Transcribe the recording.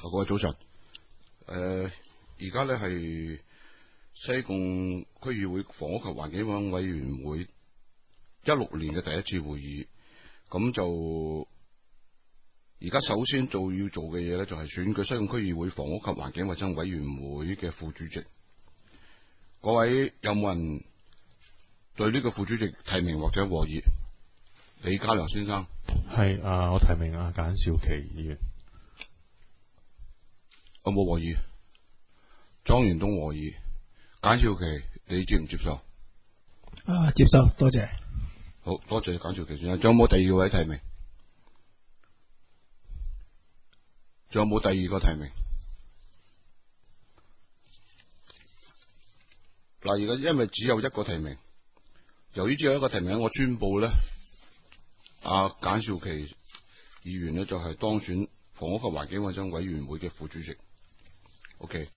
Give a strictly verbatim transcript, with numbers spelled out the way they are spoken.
各位早晨。誒、呃，而家咧係西貢區議會房屋及環境委員會一六年嘅第一次會議。咁就而家首先做要做嘅嘢咧，就係選舉西貢區議會房屋及環境衛生委員會嘅副主席。各位有冇人對呢個副主席提名或者和議？李家良先生。 係啊，我提名啊簡兆琪議員。 有冇和議？莊元東和議。簡兆琪，你接唔接受？ 啊，接受，多謝。 好多謝簡兆琪先生。仲有冇第二位提名？仲有冇第二個提名？嗱，而家因為只有一個提名，由於只有一個提名，我宣布咧，阿簡兆琪議員咧就係當選房屋及環境衛生委員會嘅副主席。OK。